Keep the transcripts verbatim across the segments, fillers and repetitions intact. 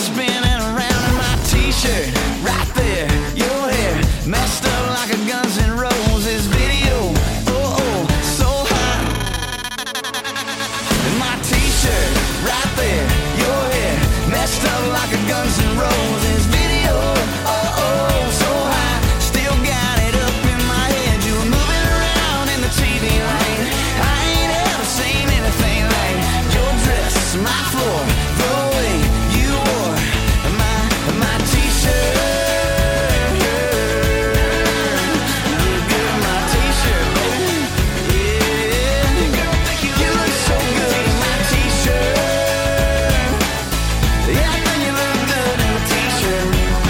spinning around in my t-shirt. Right there, your hair messed up like a Guns N' Roses video. Oh, oh, so hot. In my t-shirt, right there, your hair messed up like a Guns N' Roses video. Oh, oh, so high, still got it up in my head. You were moving around in the T V lane. I ain't ever seen anything like your dress, my floor, the way you wore my my t-shirt. Look good in my t-shirt, baby. Yeah, you look so good in my t-shirt. Yeah, I think you look good in a t-shirt.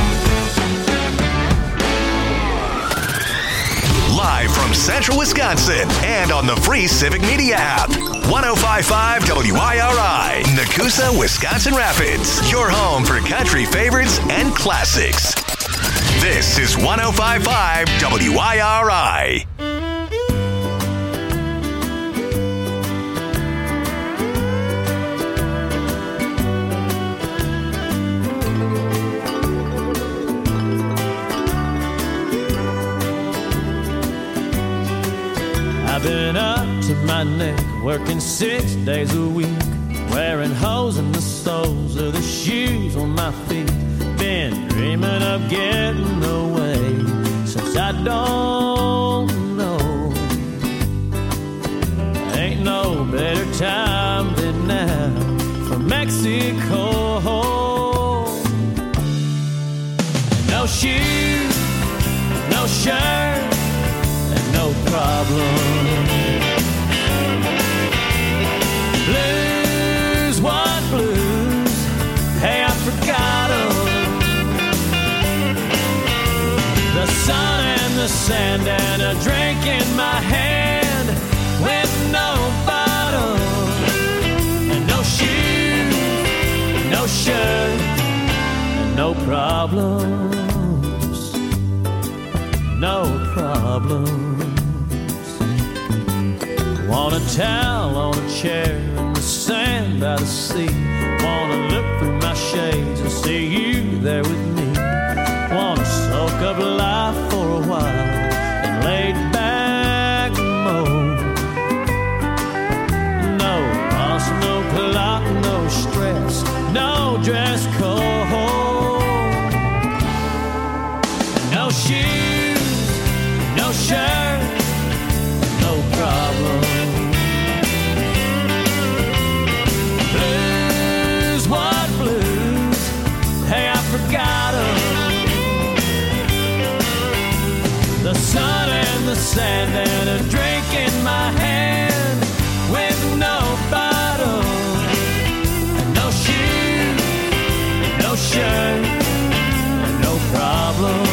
Live from Central Wisconsin and on the free Civic Media app. one oh five point five W I R I, Nakusa, Wisconsin Rapids. Your home for country favorites and classics. This is one oh five point five W I R I. I've been up to my neck, working six days a week, wearing holes in the soles of the shoes on my feet. Been dreaming of getting away since I don't know. Ain't no better time than now for Mexico. No shoes, no shirt, no problem. Blues, what blues? Hey, I forgot 'em. The sun and the sand and a drink in my hand with no bottle and no shoes, no shirt, and no problems, no problems. Want a towel on a chair in the sand by the sea. Wanna look through my shades and see you there with me. Wanna soak up life for a while and laid back mode. No boss, no clock, no stress, no dress code. No shoes, no shirt, no problem. Blues, what blues? Hey, I forgot 'em. The sun and the sand and a drink in my hand with no bottle and no shoes, no shirt, and no problem.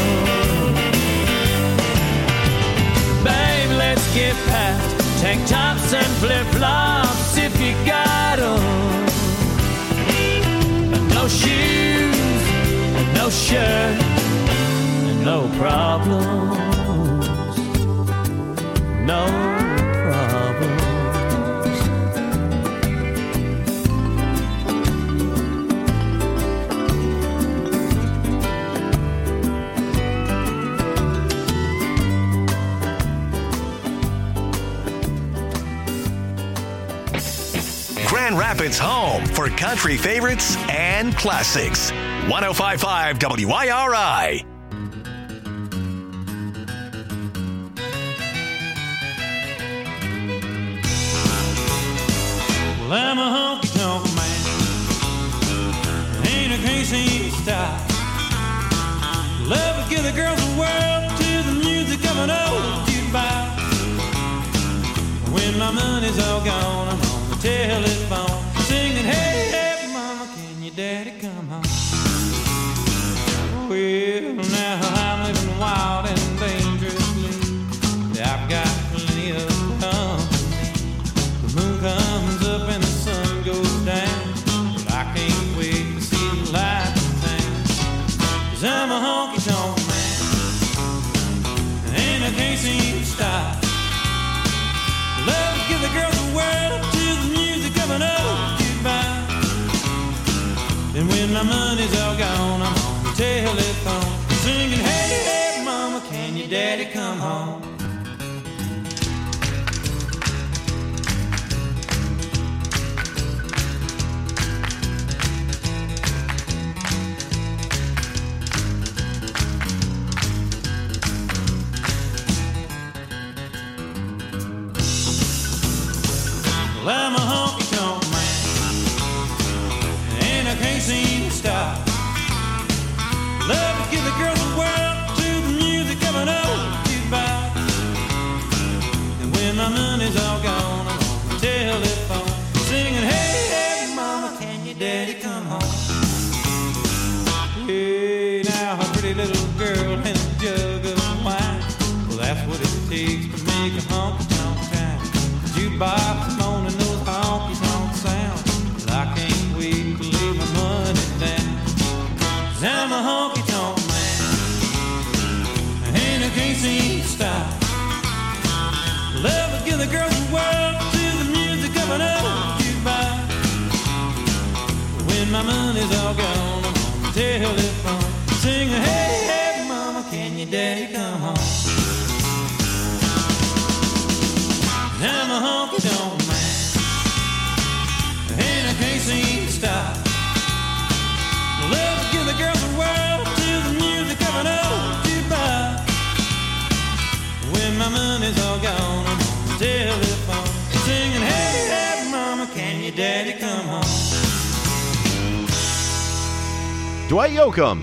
Babe, let's get past tank tops and flip-flops if you got 'em. No shoes, no shirt, and no problems, no problems. Grand Rapids' home for country favorites and classics. one oh five point five W I R I. Well, I'm a honky-tonk man. Ain't a crazy style. Love to give the girls the world to the music of an old jukebox. When my money's all gone, I'm on the telephone singing, hey, hey, mama, can your daddy come home? Well, now I'm living wild and dangerously. I've got plenty of company. The moon comes up and the sun goes down, but I can't wait to see the light in town. 'Cause I'm a honky-tonk man, and I can't seem to stop. Love to give the girls the world to the music of an old jukebox. And when When my money's all gone, I'm on the telephone singing, hey, hey, mama, can your daddy come home? Well, I'm a honky-tonk man, and I can't seem to stop. Love to give the girls the world to the music of an old jukebox. And when my money's all gone, I'm on the telephone singing, hey, hey, mama, can your daddy come home? Hey, now a pretty little girl and a jug of wine. Well, that's what it takes to make a honky-tonk time. Jukebox moaning those honky-tonk sounds. Well, I can't wait to lay my money down. 'Cause I'm a honky-tonk man, and I can't seem to stop. Love to give the girls the world to the music of an old jukebox. When my money's all gone, I'm on the telephone singing, hey, hey, mama, can your daddy come home? I'm a honky-tonk man, and I can't seem to stop. Love to give the girls the world to the music of an old jukebox. When my money's all gone, I'm on the telephone singing, hey, hey, mama, can your daddy come home? Dwight Yoakam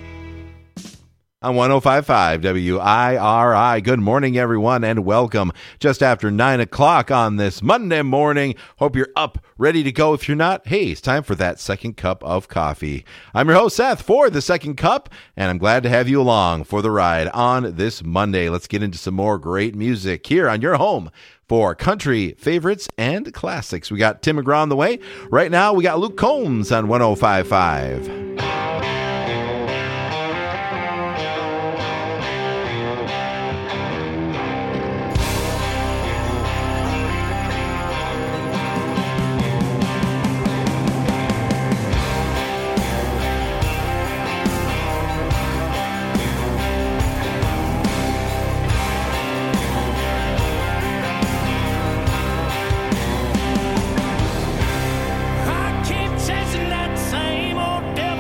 on one oh five point five W I R I. Good morning, everyone, and welcome just after nine o'clock on this Monday morning. Hope you're up, ready to go. If you're not, hey, it's time for that second cup of coffee. I'm your host, Seth, for the second cup, and I'm glad to have you along for the ride on this Monday. Let's get into some more great music here on your home for country favorites and classics. We got Tim McGraw on the way. Right now, we got Luke Combs on one oh five point five. I keep chasing that same old devil.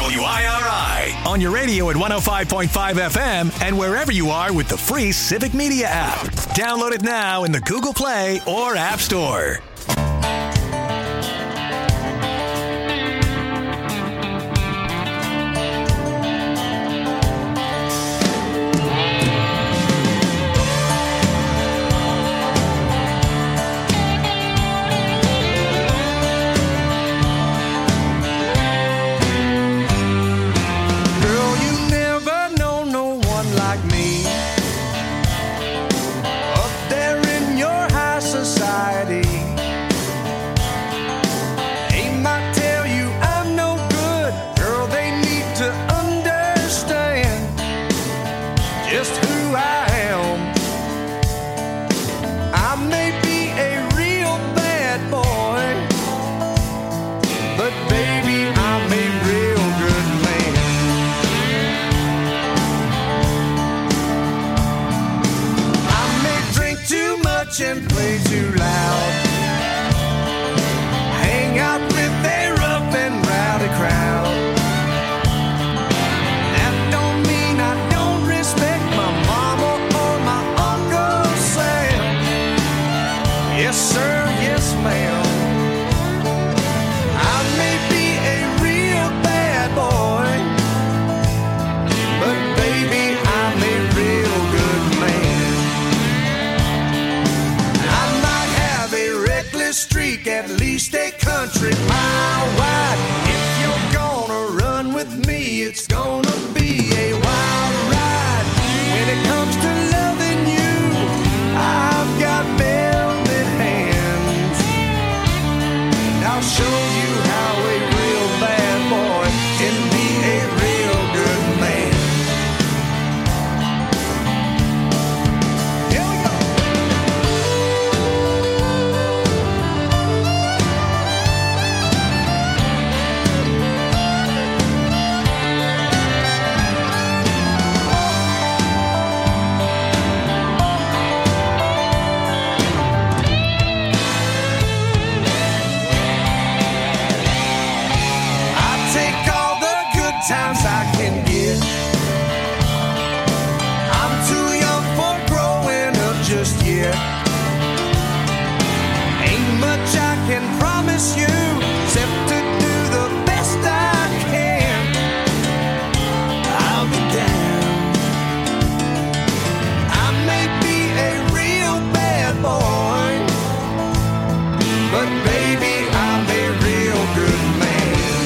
W I R I. On your radio at one oh five point five F M and wherever you are with the free Civic Media app. Download it now in the Google Play or App Store. And play too loud. Hang out with a rough and rowdy crowd. That don't mean I don't respect my mama or my Uncle Sam. Yes sir, yes ma'am. I may be a real bad boy, but baby I'm a real good man. Streak at least a country mile wide. If you're gonna run with me, it's gonna be a wild ride. When it comes to loving you, I've got velvet hands. And I'll show you how a real bad boy can be a real good man. Here we go. Times I can get. I'm too young for growing up just yet. Ain't much I can promise you except to do the best I can. I'll be damned. I may be a real bad boy, but baby I'm a real good man.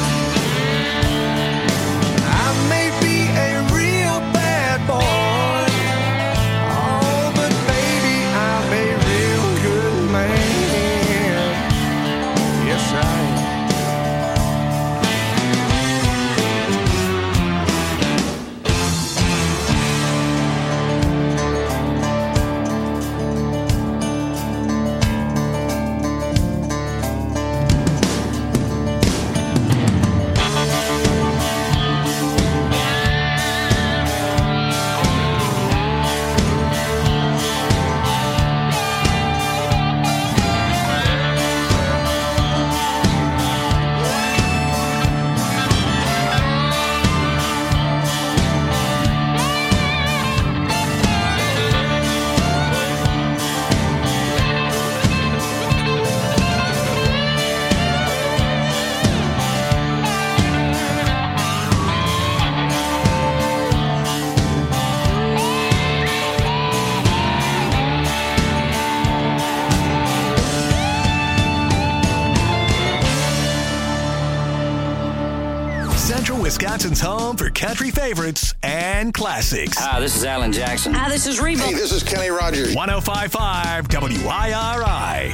Wisconsin's home for country favorites and classics. Hi, this is Alan Jackson. Hi, this is Reba. Hey, this is Kenny Rogers. one oh five point five W I R I.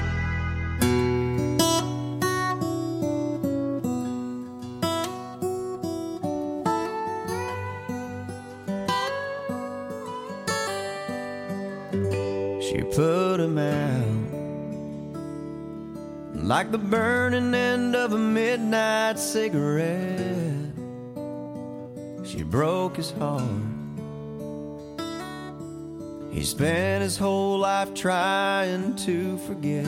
She put him out like the burning end of a midnight cigarette. She broke his heart. He spent his whole life trying to forget.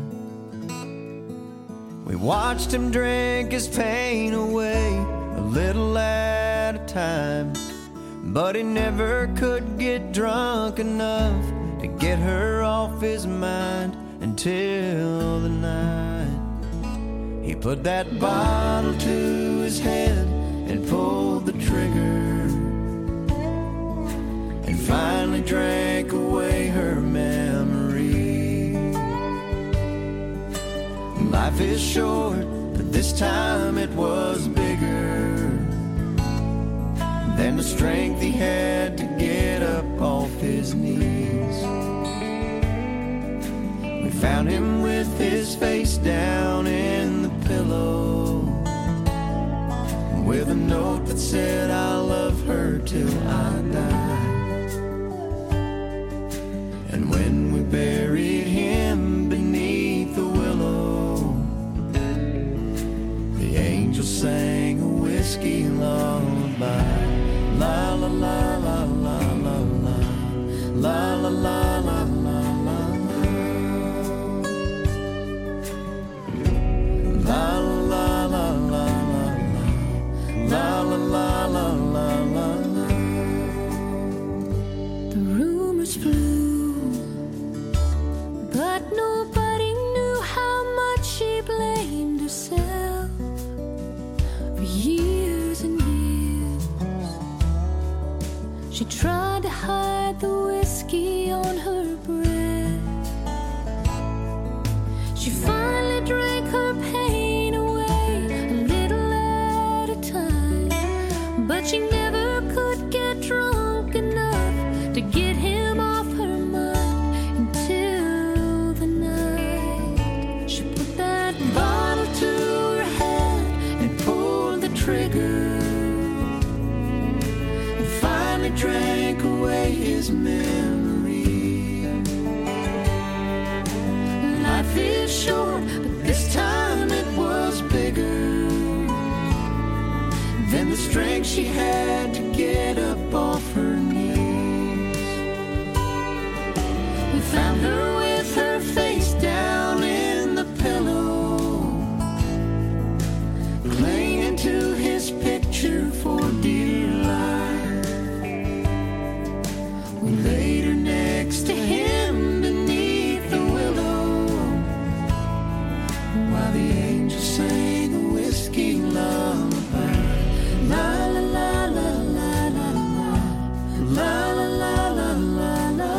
We watched him drink his pain away, a little time, but he never could get drunk enough to get her off his mind until the night he put that bottle to his head and pulled the trigger and finally drank away her memory. Life is short, but this time it was bigger than the strength he had to get up off his knees. We found him with his face down in the pillow, with a note that said, "I'll love her till I die." And when we buried him beneath the willow, the angel sang a whiskey lullaby. La la la la la la la, la la la la la la, la la la la la, la la la la la la. The rumors flew, but nobody knew how much she blamed herself for years and years. She tried to hide the whiskey on her breath. She finally drank her pain away a little at a time, but she never could get drunk enough to get him off her mind until the night she put that bottle to her head and pulled the trigger, drank away his memory. Life is short, but this time it was bigger than the strength she had to get up off her knees. We found her with her face down in the pillow, clinging to his picture for dear life. We laid her next to him beneath the willow, while the angel sang a whiskey lullaby. La la la la la la la, la la la la la la.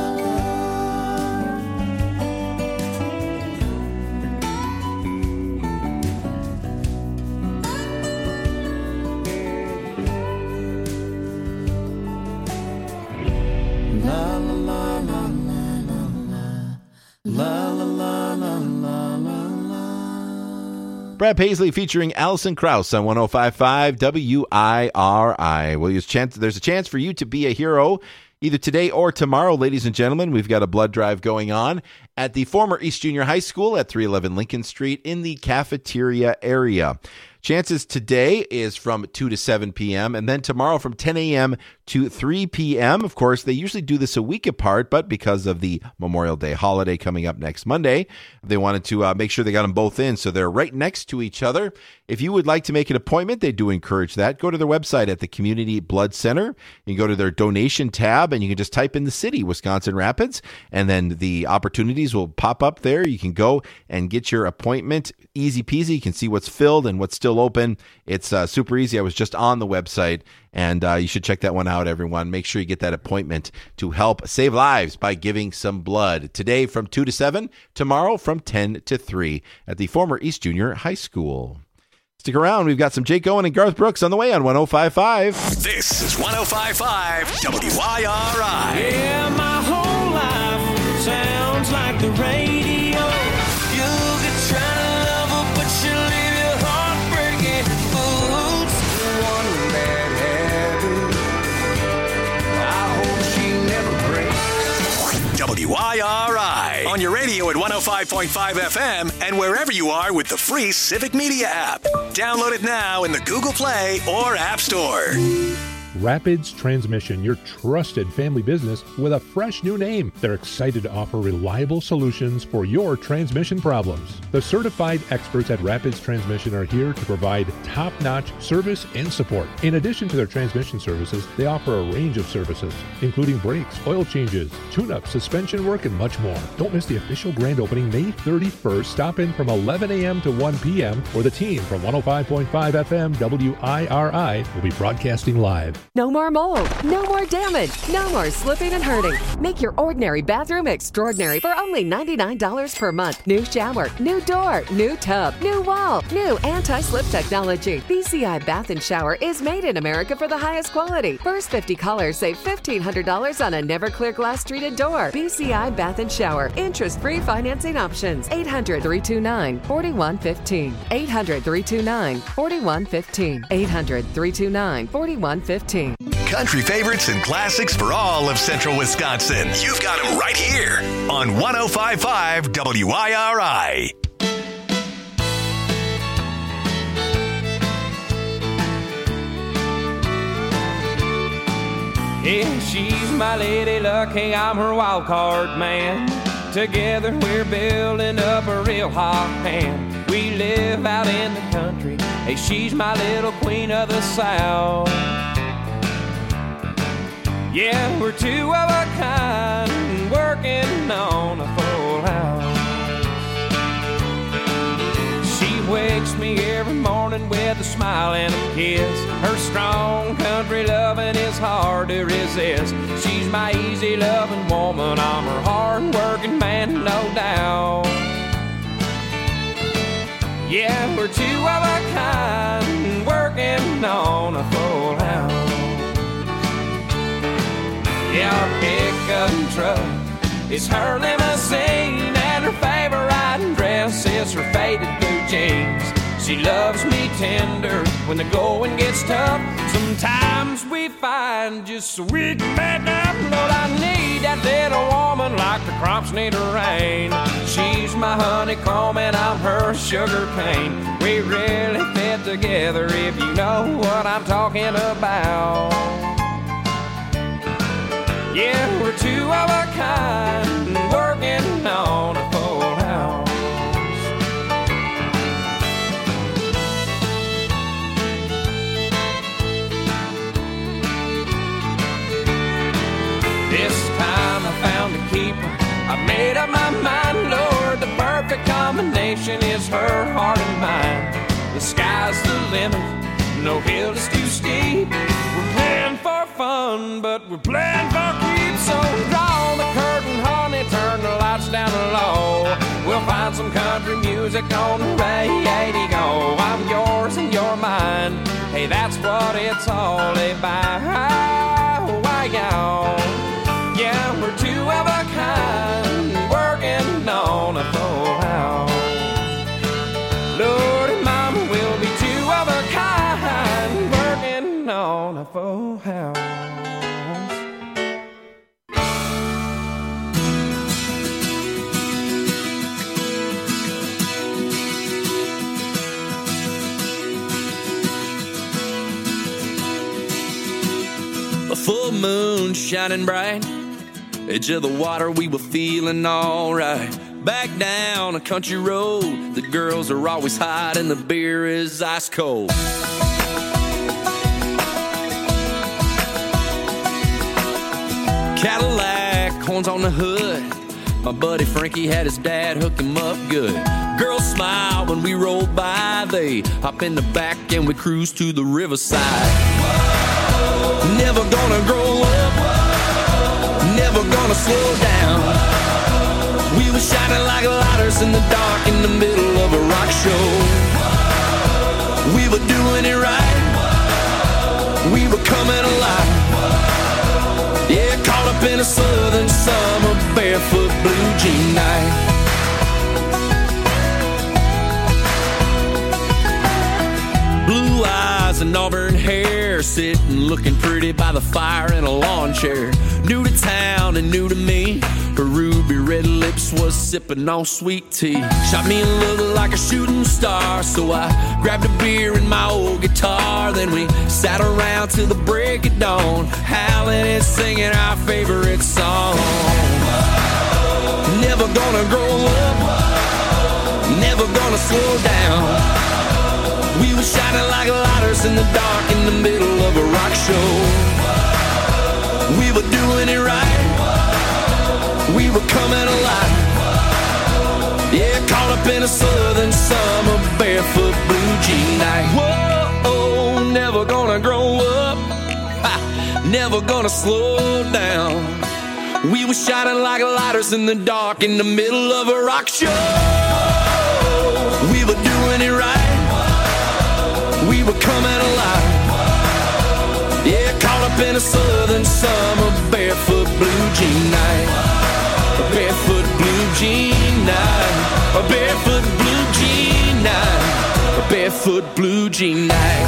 Brad Paisley featuring Alison Krauss on one oh five point five W I R I. Well, there's a chance, there's a chance for you to be a hero either today or tomorrow, ladies and gentlemen. We've got a blood drive going on at the former East Junior High School at three eleven Lincoln Street in the cafeteria area. Chances today is from two to seven p.m. and then tomorrow from ten a.m. to three p.m. Of course, they usually do this a week apart, but because of the Memorial Day holiday coming up next Monday, they wanted to uh, make sure they got them both in, so they're right next to each other. If you would like to make an appointment, they do encourage that. Go to their website at the Community Blood Center. You can go to their donation tab, and you can just type in the city, Wisconsin Rapids, and then the opportunities will pop up there. You can go and get your appointment. Easy peasy. You can see what's filled and what's still open. It's uh, super easy. I was just on the website, and uh, you should check that one out, everyone. Make sure you get that appointment to help save lives by giving some blood. Today from two to seven, tomorrow from ten to three at the former East Junior High School. Stick around. We've got some Jake Owen and Garth Brooks on the way on one oh five point five. This is one oh five point five W I R I. Yeah, my whole life sounds like the radio. You could try to love her, but she'll leave your heart breaking. Oops, one bad habit. I hope she never breaks. W I R I. On your radio at one oh five point five F M and wherever you are with the free Civic Media app. Download it now in the Google Play or App Store. Rapids Transmission, your trusted family business with a fresh new name. They're excited to offer reliable solutions for your transmission problems. The certified experts at Rapids Transmission are here to provide top-notch service and support. In addition to their transmission services, they offer a range of services, including brakes, oil changes, tune-up, suspension work, and much more. Don't miss the official grand opening May thirty-first. Stop in from eleven a.m. to one p.m. or the team from one oh five point five F M W I R I will be broadcasting live. No more mold, no more damage, no more slipping and hurting. Make your ordinary bathroom extraordinary for only ninety-nine dollars per month. New shower, new door, new tub, new wall, new anti-slip technology. B C I Bath and Shower is made in America for the highest quality. First fifty callers save fifteen hundred dollars on a Never-Clear glass treated door. B C I Bath and Shower. Interest-free financing options. eight hundred, three two nine, four one one five. eight hundred, three two nine, four one one five. eight hundred, three two nine, four one one five. Country favorites and classics for all of Central Wisconsin. You've got them right here on one oh five point five W I R I. Yeah, she's my lady luck, hey, I'm her wild card man. Together we're building up a real hot hand. We live out in the country, hey, she's my little queen of the South. Yeah, we're two of a kind, working on a full house. She wakes me every morning with a smile and a kiss. Her strong country loving is hard to resist. She's my easy loving woman, I'm her hard working man, no doubt. Yeah, we're two of a kind, working on a full house. Yeah, our pickup truck is her limousine, and her favorite dress is her faded blue jeans. She loves me tender when the going gets tough. Sometimes we find just so we can make up. Lord, I need that little woman like the crops need a rain. She's my honeycomb and I'm her sugar cane. We really fit together if you know what I'm talking about. Yeah, we're two of a kind, working on a full house. This time I found a keeper, I made up my mind, Lord, the perfect combination is her heart and mine. The sky's the limit, no hill is too steep. We're playing for fun, but we're playing for keeps. So draw the curtain, honey, turn the lights down low. We'll find some country music on the radio. I'm yours and you're mine. Hey, that's what it's all about. Why, y'all? Yeah, we're two of a kind, working on a full house. Lord and Mama will be two of a kind, working on a full house. A full moon shining bright, edge of the water, we were feeling alright. Back down a country road, the girls are always hot and the beer is ice cold. Cadillac, horns on the hood, my buddy Frankie had his dad hook him up good. Girls smile when we roll by, they hop in the back and we cruise to the riverside. Whoa. Never gonna grow up, whoa. Never gonna slow down. We were shining like lighters in the dark in the middle of a rock show. Whoa. We were doing it right, whoa. We were coming alive. Whoa. Yeah, caught up in a southern summer barefoot blue jean night. Blue eyes and auburn hair, sitting looking pretty by the fire in a lawn chair. New to town and new to me, her ruby red lips was sipping on sweet tea. Shot me a look like a shooting star, so I grabbed a beer and my old guitar. Then we sat around out till the break of dawn, howling and singing our favorite song. Never gonna grow up, never gonna slow down. We were shining like lighters in the dark in the middle of a rock show. We were doing it right, we were coming alive. Yeah, caught up in a southern summer, barefoot blue jean night. Whoa, never gonna grow up, ha, never gonna slow down. We were shining like lighters in the dark in the middle of a rock show. We were doing it right, we were coming alive. Yeah, caught up in a southern summer, barefoot blue jean night. A barefoot blue jean night, a barefoot blue jean night, a barefoot blue jean night,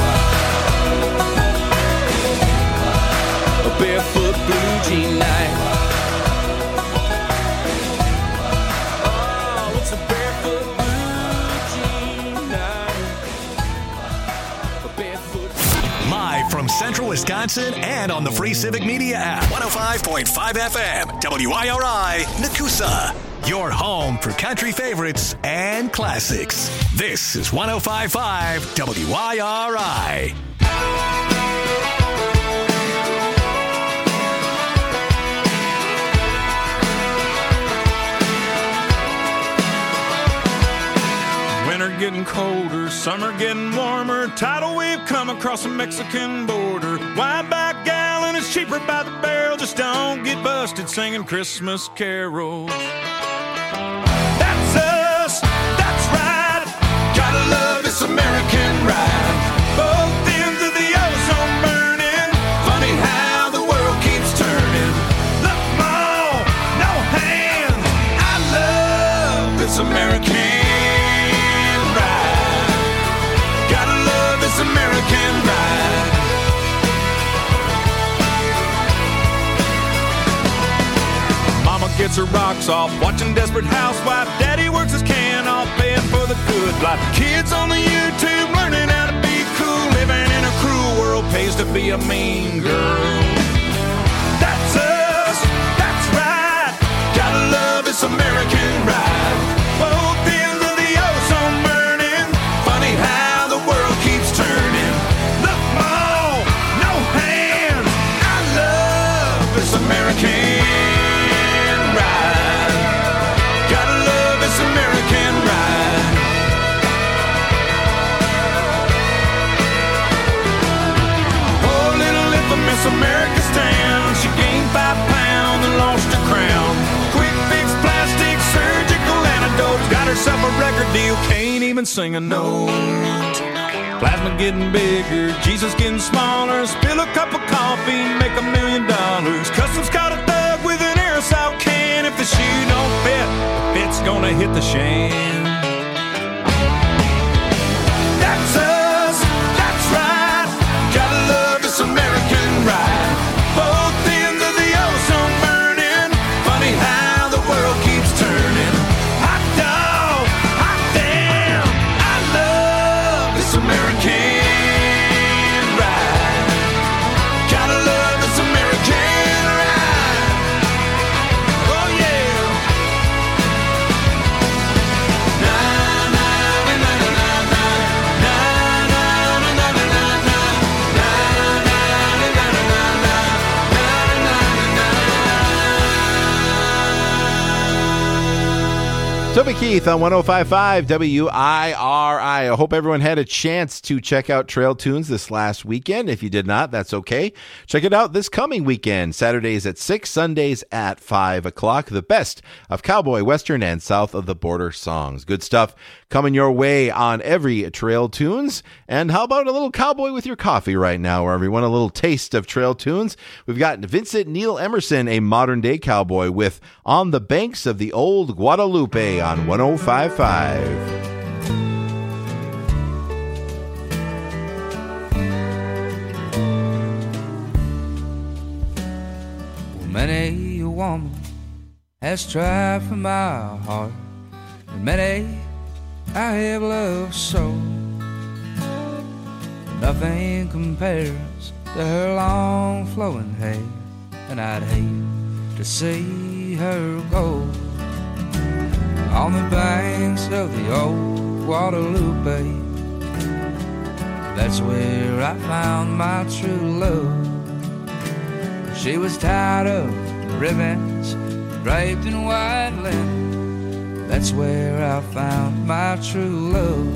a barefoot blue jean night. Oh, it's a barefoot blue jean night, a barefoot. Live from Central Wisconsin and on the free Civic Media app. one oh five point five F M, W I R I, Nakusa. Your home for country favorites and classics. This is one oh five point five W I R I. Winter getting colder, summer getting warmer. Tidal wave come across the Mexican border. Wide back gallon is cheaper by the barrel. Just don't get busted singing Christmas carols. That's us, that's right. Gotta love this American ride. Both ends of the ozone burning. Funny how the world keeps turning. Look, Mom, no hands. I love this American ride. Gotta love this American ride. Mama gets her rocks off, watching Desperate Housewife. Daddy works his can off, paying for the good life. Kids on the YouTube learning how to be cool. Living in a cruel world pays to be a mean girl. That's us, that's right. Gotta love this American ride. Both ends of the ozone burning. Funny how the world keeps turning. Look, Mom, no hands. I love this American ride. Gotta love this American ride. Oh, little infamous America's town. She gained five pounds and lost her crown. Quick fix, plastic, surgical antidotes. Got herself a record deal, can't even sing a note. Plasma getting bigger, Jesus getting smaller. Spill a cup of coffee, make a million dollars. Customs caught a thug with an aerosol can. If the shoe don't fit, the fit's gonna hit the shan. That's us, that's right. Gotta love this American ride. Both ends of the ozone burning. Funny how the world keeps turning. Hot dog, hot damn. I love this American ride. Gotta love this American ride. Oh yeah. Na na na na na na na na na na na na na Toby Keith on one oh five point five W I R I. I hope everyone had a chance to check out Trail Tunes this last weekend. If you did not, that's okay. Check it out this coming weekend. Saturdays at six, Sundays at five o'clock. The best of cowboy, western, and south of the border songs. Good stuff coming your way on every Trail Tunes. And how about a little cowboy with your coffee right now, where everyone a little taste of Trail Tunes. We've got Vincent Neil Emerson, a modern-day cowboy, with On the Banks of the Old Guadalupe on one oh five point five. Many a woman has tried for my heart, and many I have loved so. Nothing compares to her long flowing hair, and I'd hate to see her go. On the banks of the old Waterloo Bay, that's where I found my true love. She was tied up in ribbons, draped in white linen. That's where I found my true love.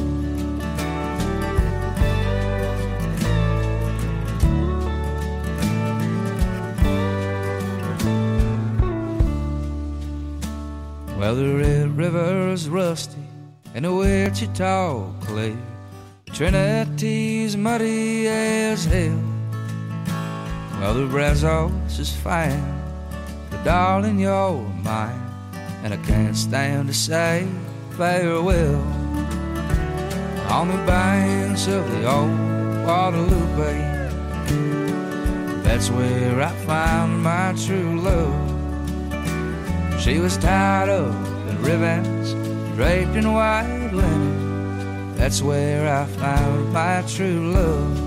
Well, the Red River's rusty and the Wichita clear. Trinity's muddy as hell. Well, the Brazos is fine, but darling, you're mine, and I can't stand to say farewell. On the banks of the old Waterloo Bay, that's where I found my true love. She was tied up in ribbons, draped in white linen. That's where I found my true love.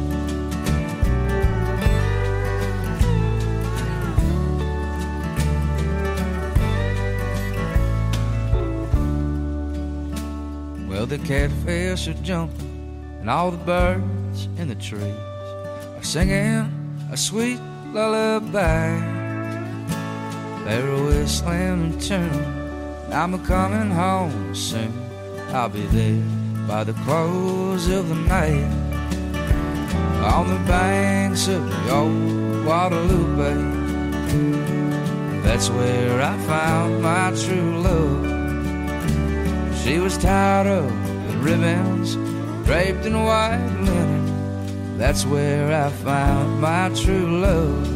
Well, the catfish are jumping, and all the birds in the trees are singing a sweet lullaby. They're whistling a tune, and I'm a-coming home soon. I'll be there by the close of the night. On the banks of the old Waterloo Bay, that's where I found my true love. She was tied up in ribbons, draped in white linen. That's where I found my true love.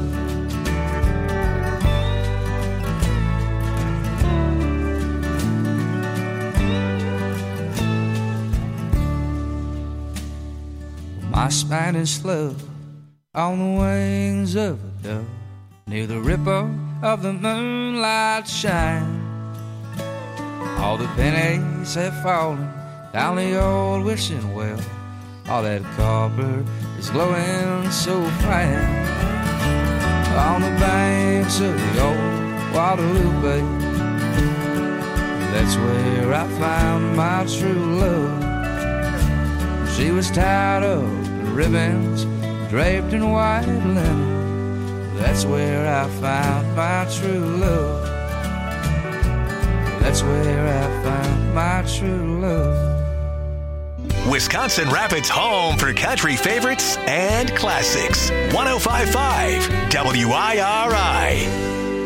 My Spanish love on the wings of a dove, near the ripple of the moonlight shine. All the pennies have fallen down the old wishing well. All that copper is glowing so fine. On the banks of the old Waterloo Bay, that's where I found my true love. She was tied up in ribbons, draped in white linen. That's where I found my true love. That's where I found my true love. Wisconsin Rapids' home for country favorites and classics. one oh five point five W I R I.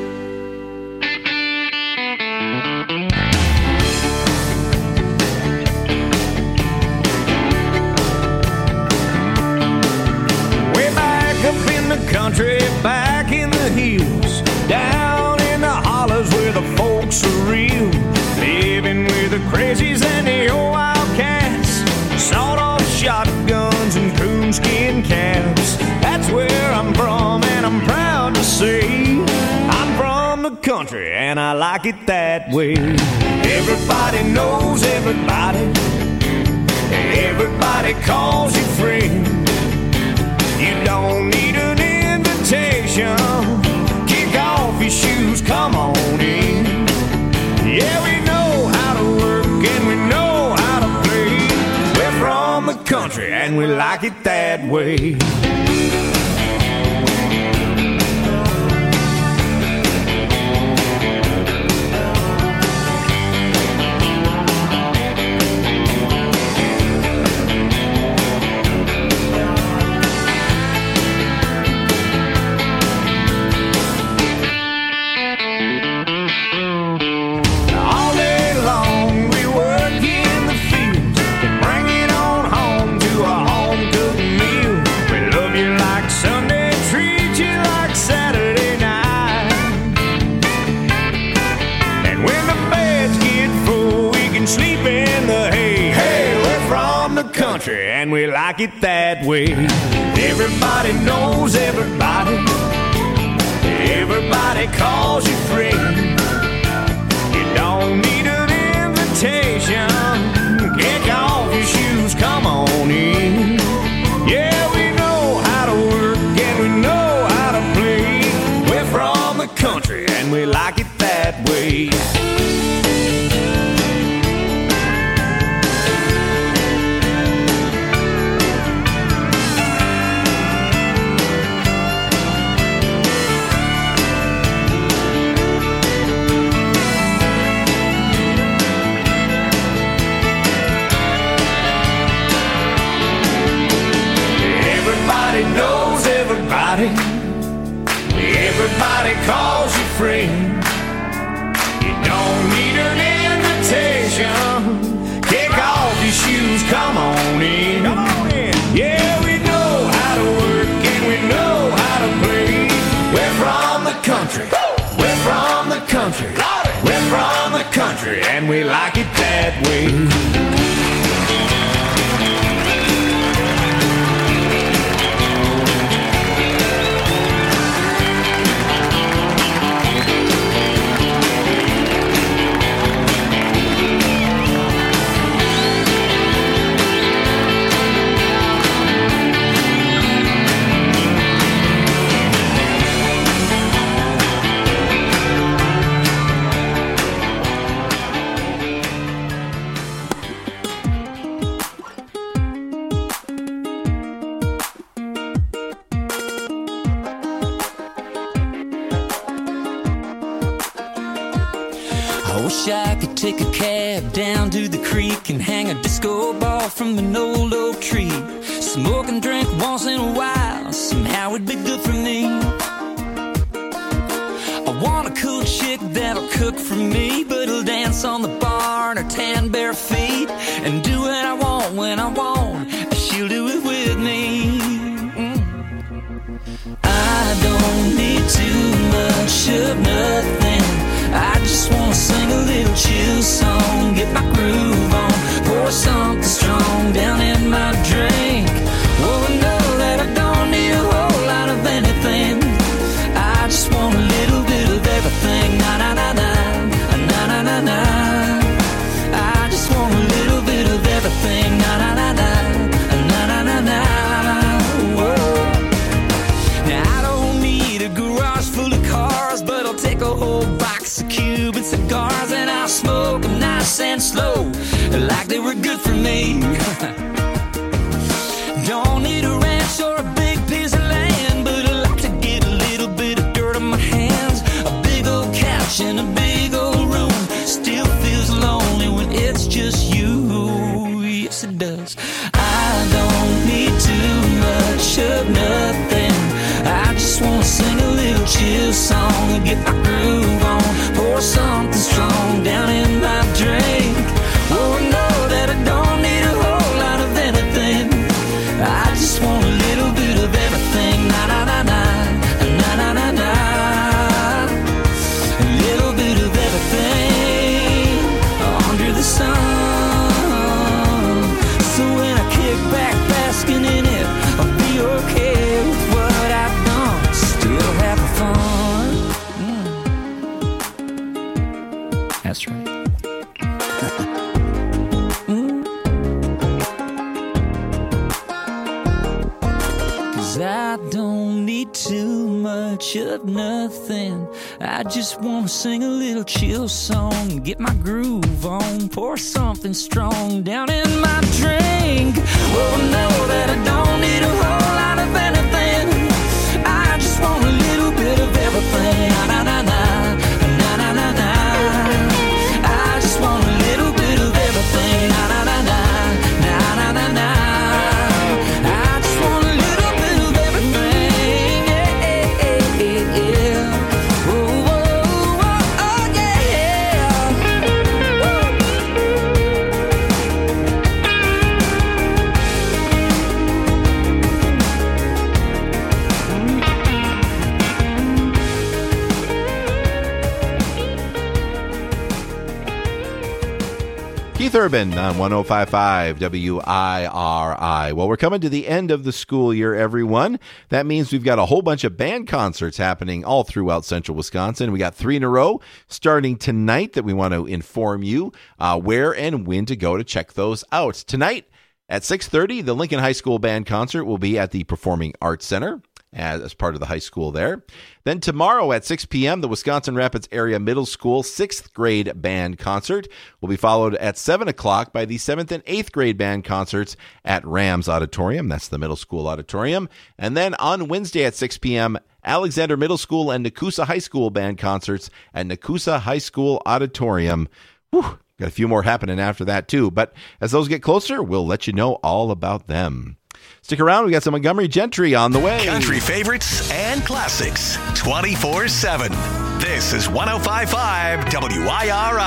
Country back in the hills, down in the hollers where the folks are real, living with the crazies and the old wildcats, sawed-off shotguns and coonskin caps. That's where I'm from, and I'm proud to say I'm from the country, and I like it that way. Everybody knows everybody, everybody calls you friend. You don't need an invitation. Kick off your shoes, come on in. Yeah, we know how to work and we know how to play. We're from the country and we like it that way. And we like it that way. Everybody knows everybody, everybody calls you friend. You don't need an invitation. Kick off your shoes, come on in. Yeah, we know how to work and we like it that way. Knows everybody, everybody calls you friend. You don't need an invitation. Kick off your shoes, come on in. Come on in. Yeah, we know how to work and we know how to play. We're from the country, we're from the country, we're from the country, and we like it that way. I wish I could take a cab down to the creek and hang a disco ball from an old oak tree. Smoke and drink once in a while, somehow it'd be good for me. I want a cool chick that'll cook for me, but will dance on the bar in her tan bare feet and do what I want when I want. She'll do it with me. Mm. I don't need too much of nothing. I just wanna sing a little chill song, get my groove on, pour something strong down in my drink. Oh, know that I don't need a whole lot of anything. I just want a little bit of everything. Na na na na, na na na na. I just want a little bit of everything. Na na na na, na na na na. Whoa. Now I don't need a garage full of cars, but I'll take a whole box of Cuban cigars and I'll smoke them nice and slow, like they were good for me. Don't need a ranch or a big piece of land, but I like to get a little bit of dirt on my hands. A big old couch in a big old room still feels lonely when it's just you. Yes, it does. I don't need too much of nothing. I just wanna sing a little chill song and get my groove on, pour something strong down in my drink. Oh, know that I don't need a whole lot of anything. I just want a little bit of everything. Na na na na, na na na na. A little bit of everything under the sun. So when I kick back basking in it, I'll be okay with what I've done. Still having fun. Mm. That's right. I don't need too much of nothing. I just wanna sing a little chill song, get my groove on, pour something strong down in my drink. Well, know that I don't need a whole lot of anything. I just want a little bit of everything. Na na na na, na na na na. I just want a little bit of everything. Na na na na, na na na na. Keith Urban on one oh five point five W I R I. Well, we're coming to the end of the school year, everyone. That means we've got a whole bunch of band concerts happening all throughout central Wisconsin. We got three in a row starting tonight that we want to inform you uh, where and when to go to check those out. Tonight at six thirty, the Lincoln High School Band Concert will be at the Performing Arts Center. as, as part of the high school there. Then tomorrow at six p.m., the Wisconsin Rapids Area Middle School sixth grade band concert will be followed at seven o'clock by the seventh and eighth grade band concerts at Rams Auditorium. That's the middle school auditorium. And then on Wednesday at six p.m., Alexander Middle School and Nakusa High School band concerts at Nakusa High School Auditorium. Whew, got a few more happening after that, too. But as those get closer, we'll let you know all about them. Stick around. We got some Montgomery Gentry on the way. Country favorites and classics twenty-four seven. This is one oh five point five W I R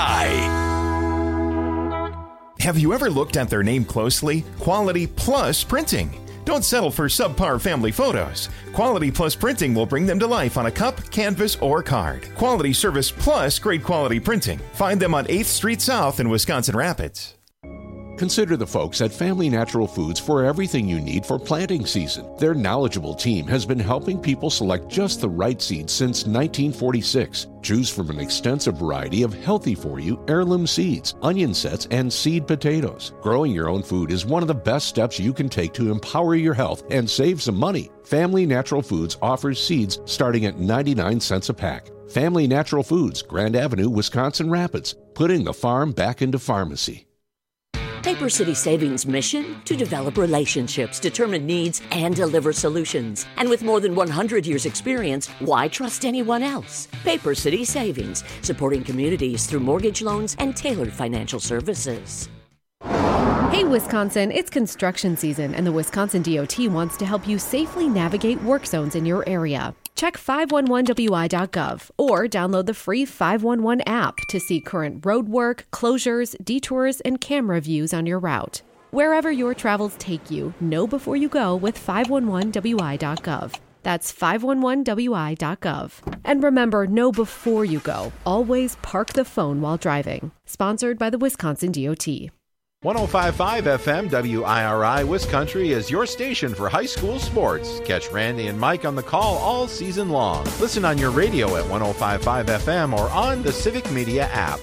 I. Have you ever looked at their name closely? Quality Plus Printing. Don't settle for subpar family photos. Quality Plus Printing will bring them to life on a cup, canvas, or card. Quality service plus great quality printing. Find them on eighth Street South in Wisconsin Rapids. Consider the folks at Family Natural Foods for everything you need for planting season. Their knowledgeable team has been helping people select just the right seeds since nineteen forty-six. Choose from an extensive variety of healthy-for-you heirloom seeds, onion sets, and seed potatoes. Growing your own food is one of the best steps you can take to empower your health and save some money. Family Natural Foods offers seeds starting at ninety-nine cents a pack. Family Natural Foods, Grand Avenue, Wisconsin Rapids, putting the farm back into pharmacy. Paper City Savings' mission? To develop relationships, determine needs, and deliver solutions. And with more than one hundred years experience, why trust anyone else? Paper City Savings, supporting communities through mortgage loans and tailored financial services. Hey Wisconsin, it's construction season and the Wisconsin D O T wants to help you safely navigate work zones in your area. Check five one one W I dot gov or download the free five one one app to see current road work, closures, detours, and camera views on your route. Wherever your travels take you, know before you go with five one one W I dot gov. That's five one one W I dot gov. And remember, know before you go. Always park the phone while driving. Sponsored by the Wisconsin D O T. one oh five point five F M W I R I Wiscountry is your station for high school sports. Catch Randy and Mike on the call all season long. Listen on your radio at one oh five point five F M or on the Civic Media app.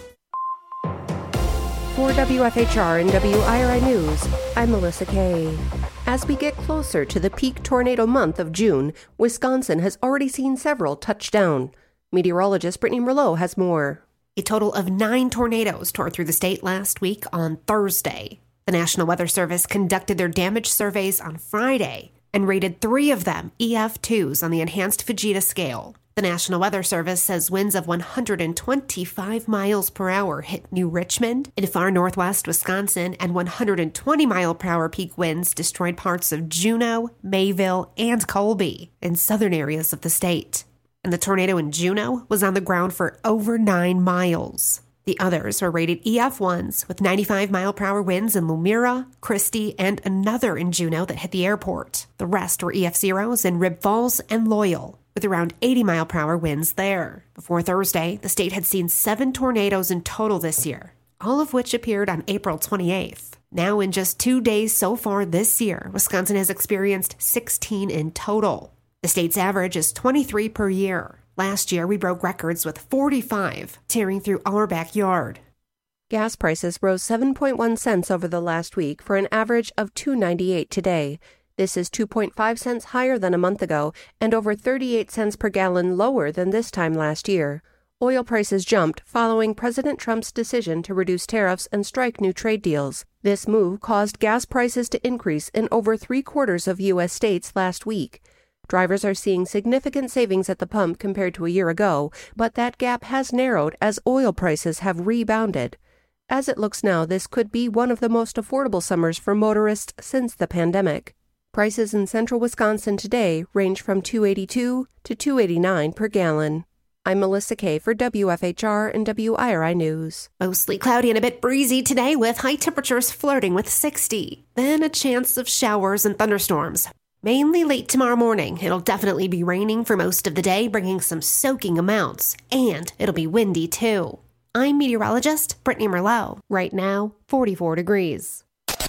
For W F H R and W I R I News, I'm Melissa Kay. As we get closer to the peak tornado month of June, Wisconsin has already seen several touch down. Meteorologist Brittany Merlot has more. A total of nine tornadoes tore through the state last week on Thursday. The National Weather Service conducted their damage surveys on Friday and rated three of them E F twos on the enhanced Fujita scale. The National Weather Service says winds of one hundred twenty-five miles per hour hit New Richmond in far northwest Wisconsin, and one hundred twenty mile per hour peak winds destroyed parts of Juneau, Mayville, and Colby in southern areas of the state. And the tornado in Juneau was on the ground for over nine miles. The others were rated E F ones with ninety-five mile per hour winds in Lumira, Christie, and another in Juneau that hit the airport. The rest were E F zeros in Rib Falls and Loyal, with around eighty mile per hour winds there. Before Thursday, the state had seen seven tornadoes in total this year, all of which appeared on April twenty-eighth. Now, in just two days so far this year, Wisconsin has experienced sixteen in total. The state's average is twenty-three per year. Last year, we broke records with forty-five tearing through our backyard. Gas prices rose seven point one cents over the last week for an average of two dollars and ninety-eight cents today. This is two point five cents higher than a month ago and over thirty-eight cents per gallon lower than this time last year. Oil prices jumped following President Trump's decision to reduce tariffs and strike new trade deals. This move caused gas prices to increase in over three quarters of U S states last week. Drivers are seeing significant savings at the pump compared to a year ago, but that gap has narrowed as oil prices have rebounded. As it looks now, this could be one of the most affordable summers for motorists since the pandemic. Prices in central Wisconsin today range from two dollars and eighty-two cents to two dollars and eighty-nine cents per gallon. I'm Melissa Kay for W F H R and W I R I News. Mostly cloudy and a bit breezy today with high temperatures flirting with sixty. Then a chance of showers and thunderstorms. Mainly late tomorrow morning. It'll definitely be raining for most of the day, bringing some soaking amounts. And it'll be windy too. I'm meteorologist Brittany Merlot. Right now, forty-four degrees.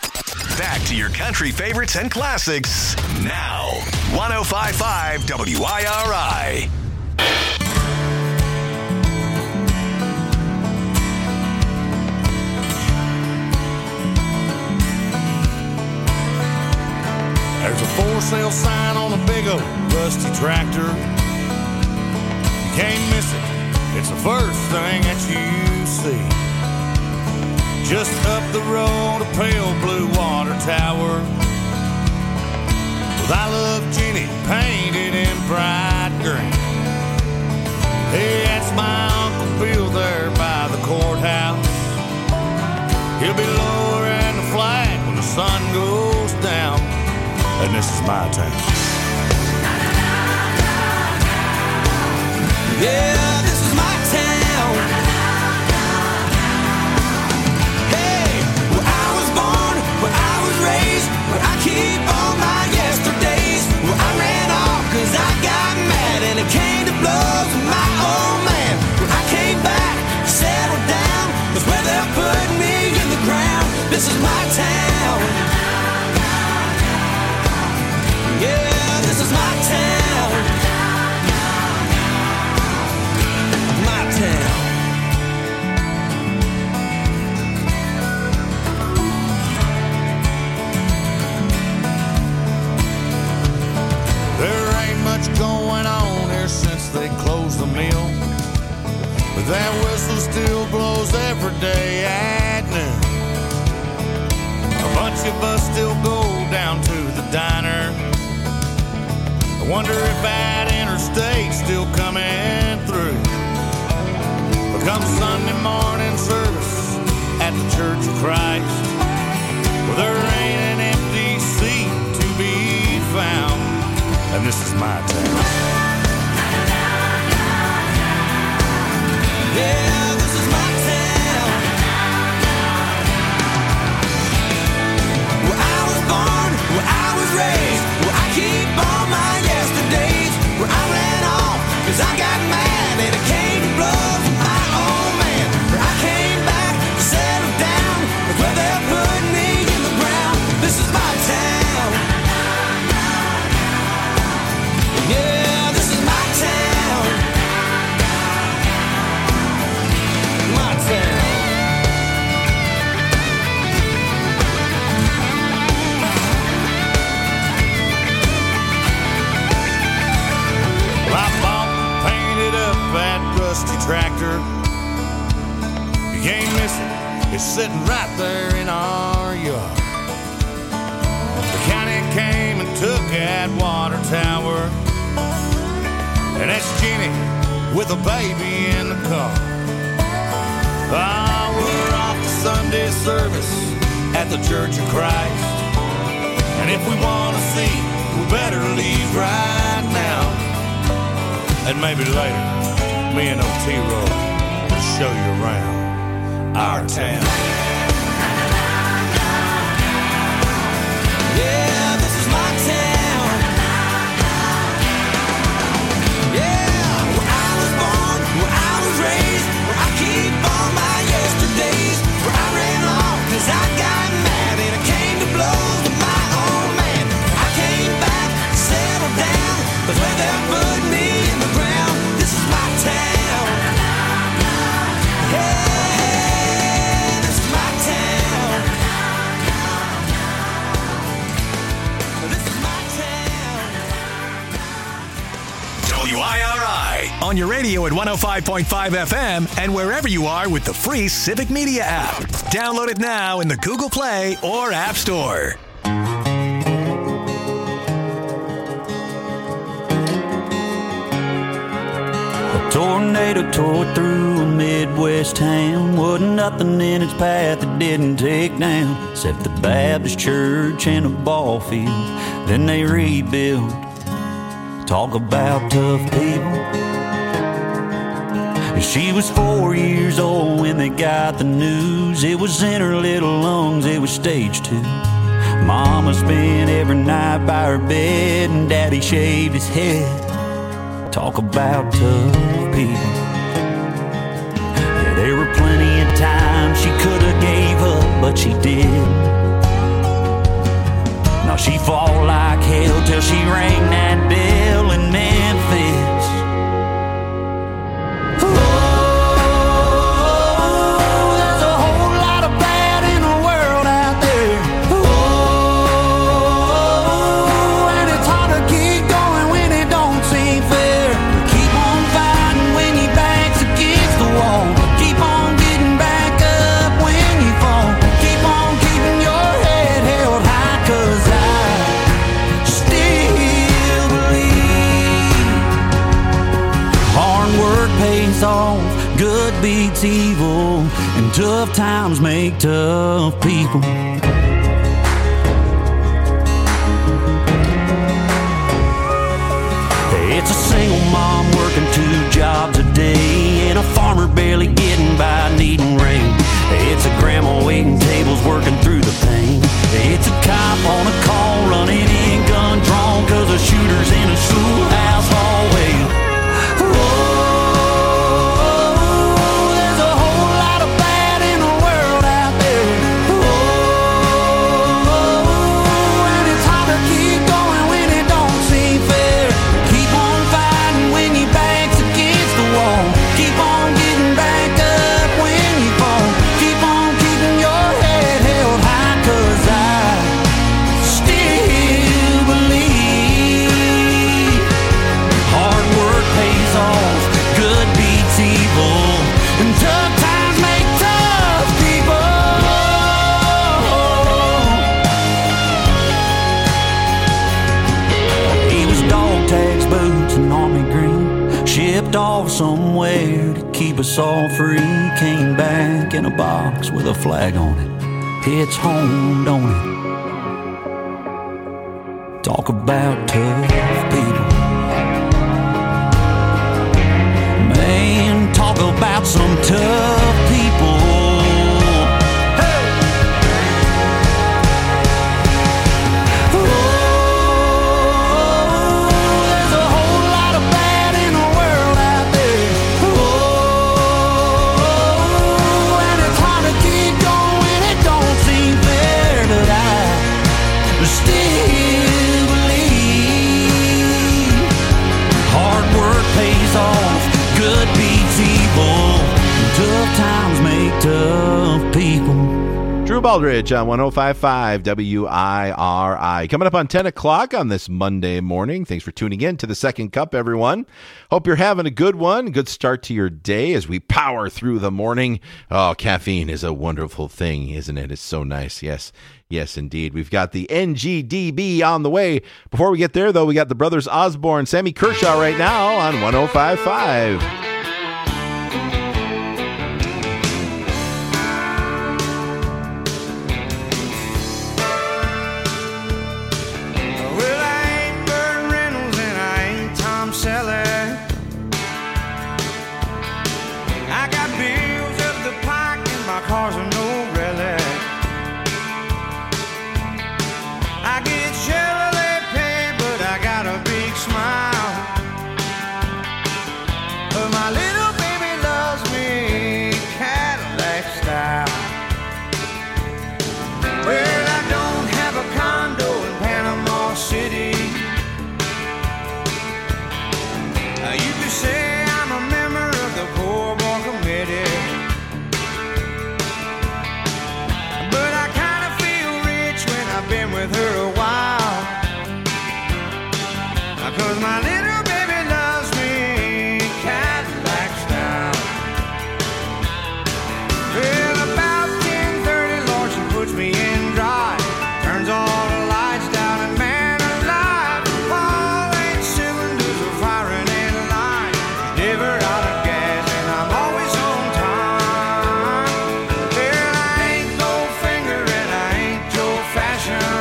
Back to your country favorites and classics now. one oh five point five W I R I. There's a for sale sign on a big old rusty tractor. You can't miss it, it's the first thing that you see. Just up the road, a pale blue water tower with I Love Jenny painted in bright green. Hey, that's my Uncle Bill there by the courthouse. He'll be lowering the flag when the sun goes down. And this is my town. Yeah, this is my town. Hey, where I was born, where I was raised, where I keep all my yesterdays, where I ran off cause I got mad and it came to blows with my old man. Where I came back, settled down, was where they put me in the ground. This is my town. Yeah, this is my town. My town. There ain't much going on here since they closed the mill, but that whistle still blows every day at noon. A bunch of us still go down to the diner. I wonder if that interstate's still coming through. But come Sunday morning service at the Church of Christ, well, there ain't an empty seat to be found. And this is my town. Yeah, this is my town. Where I was born, where I was raised, where I keep all my yesterdays, where I ran off cause I got mad and it came to blows with my old man. Where I came back, settled down, was where they put me in the ground. This is my town. Yeah, this is my town. My town. Well, I bought and painted up that rusty tractor. You can't miss it, it's sitting right there in our yard. The county came and took that water tower, and that's Jenny with a baby in the car. Ah, we're off to Sunday service at the Church of Christ, and if we want to see, we better leave right now. And maybe later, me and O T-Roll will show you around our town. Yeah, this is my town. Yeah, where I was born, where I was raised, where I keep all my yesterdays, where I ran off cause I got mad and it came to blows with my old man. I came back, settled down, but where they put me in the ground. This is my town. Yeah, this is my town. This is my town. W I R I on your radio at one oh five point five F M and wherever you are with the free Civic Media app. Download it now in the Google Play or App Store. A tornado tore through a Midwest town. Wasn't nothing in its path that didn't take down, except the Baptist church and a ball field. Then they rebuilt. Talk about tough people. She was four years old when they got the news. It was in her little lungs, it was stage two. Mama spent every night by her bed, and Daddy shaved his head. Talk about tough people. Yeah, there were plenty of times she could have gave up, but she did. Now she fought like hell till she rang that bell in Memphis. Don't pays off, good beats evil, and tough times make tough people. It's a single mom working two jobs a day, and a farmer barely getting by needing rain. It's a grandma waiting tables working through the pain. It's a cop on a call running in gun drawn, cause a shooter's in a schoolhouse hallway. Oh, there's a whole lot of bad in the world out there. Oh, and it's hard to keep going when it don't seem fair. Keep on fighting when your back's against the wall. Keep on getting back up when you fall. Keep on keeping your head held high, cause I still believe hard work pays off, good beats evil, and tough times make tough people. He was dog tags, boots, and army green, shipped off somewhere to keep us all free. Came back in a box with a flag on it. It's home, don't it? Talk about tough people. Man, talk about some tough people. Hey! Oh, there's a whole lot of bad in the world out there. Oh, and it's hard to keep going, it don't seem fair, but I still believe hard work pays off, good beats evil, tough times make tough people. Drew Baldridge on one oh five point five W I R I. Coming up on ten o'clock on this Monday morning. Thanks for tuning in to the Second Cup, everyone. Hope you're having a good one. Good start to your day as we power through the morning. Oh, caffeine is a wonderful thing, isn't it? It's so nice. Yes. Yes, indeed. We've got the N G D B on the way. Before we get there, though, we got the Brothers Osborne, Sammy Kershaw right now on one oh five point five. Well, I ain't Burt Reynolds and I ain't Tom Selleck. I got bills up the pike and my car's a no relic. I get Chevrolet pay, but I got a big smile. But my little baby loves me Cadillac style. Well, I don't have a condo in Panama City. Uh, you could say I'm a member of the Poor Boy Committee. But I kind of feel rich when I've been with her a while. Uh, Cause my little baby loves me Cadillac style. Well, about ten thirty, Lord, she puts me in drive. Turns all the lights down and man alive, all eight cylinders are firing in line. Never out of gas and I'm always on time. Well, I ain't Goldfinger and I ain't Joe Fashion,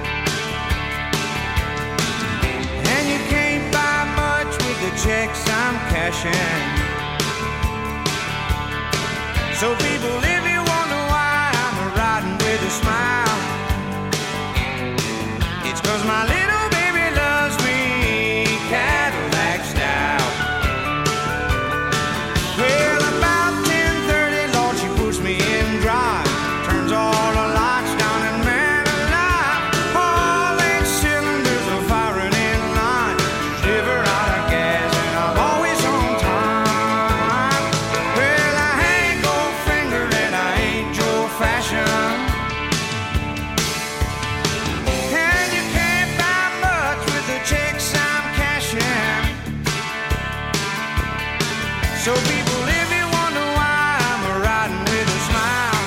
and you can't buy much with the checks I'm cashing. So people, if you wonder why I'm riding with a smile, it's cause my little baby loves me Cadillac style. Well, about ten thirty, Lord, she puts me in drive. Turns all the lights down and man alive, all eight cylinders are firing in line. Never out of gas and I'm always on time. Well, I ain't Goldfinger and I ain't Joe Fashion, and you can't buy much with the checks I'm cashing. So people, if you wonder why I'm riding with a smile,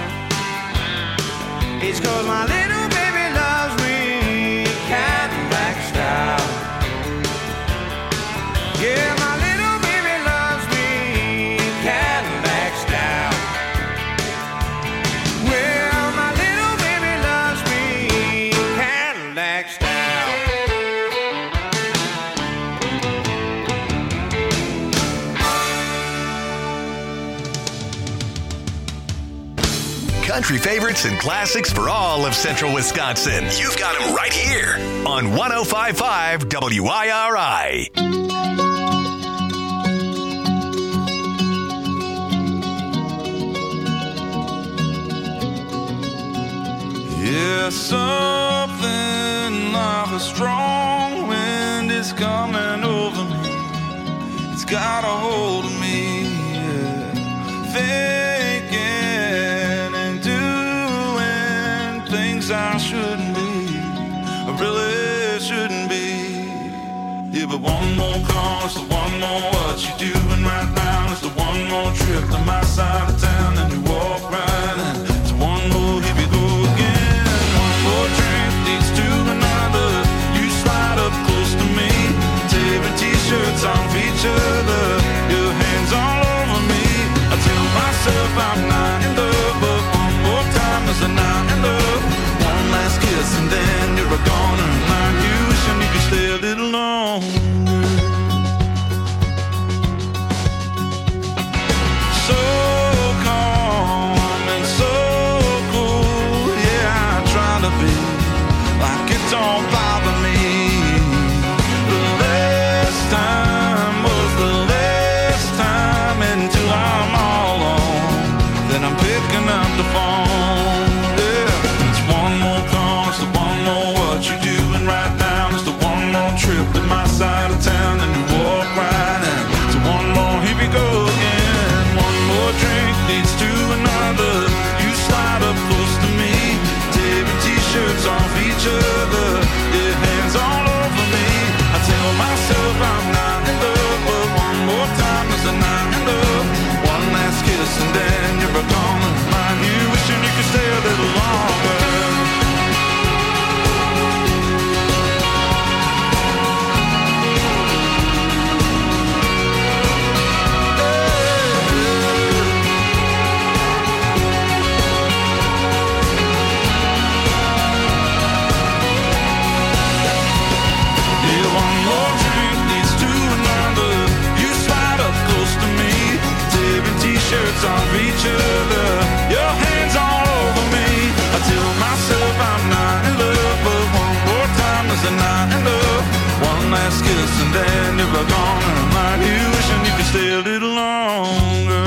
it's cause my little baby loves me Cadillac style. Yeah, my little baby loves me country favorites and classics for all of central Wisconsin. You've got them right here on one oh five point five W I R I. Yeah, something like a strong wind is coming over me. It's got a hold of me, yeah. Thinking and doing things I shouldn't be, I really shouldn't be. Yeah, but one more call is the one more what you doing right now. It's the one more trip to my side of town, and you walk right in. It's one more, here we go again. One drink leads to another. You slide up close to me, tearing t-shirts off each other. Your hands all over me. I tell myself I'm not in love, but one more time is a not in love. One last kiss and then you're a goner. Like you wishing you could stay a little longer. So calm and so cool, yeah, I try to be like it don't bother me. The last time was the last time until I'm all alone. Then I'm picking up the phone. Yeah, it's one more call, it's the one more what you doing right now. It's the one more trip to my side of town, and you walk right in. It's one more, here we go again. One more drink leads to another. You slide up close to me, tearing t-shirts off each other. Your hands all over me. I tell myself I'm not in love, but one more time is a not in love. One last kiss and then you're gone. Mind you wishing you could stay a little longer. Shirts off each other, your hands all over me. I tell myself I'm not in love, but one more time is a not in love. One last kiss and then you're gone, and I'm like you wishing you could stay a little longer.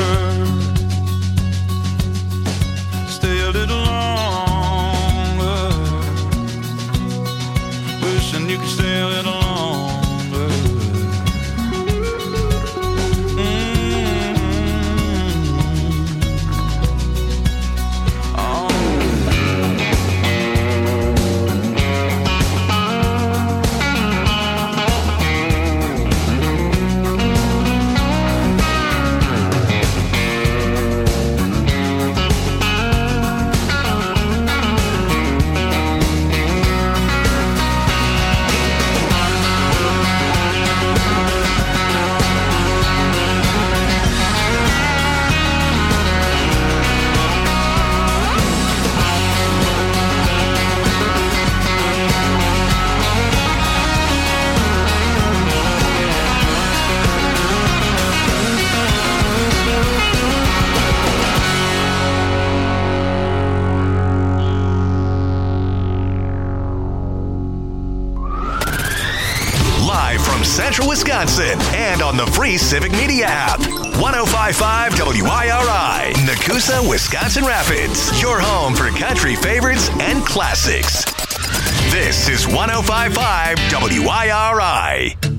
Stay a little longer. Wishing you could stay a little longer. Central Wisconsin and on the free Civic Media app. one oh five point five W I R I, Nakusa, Wisconsin Rapids. Your home for country favorites and classics. This is one oh five point five W I R I.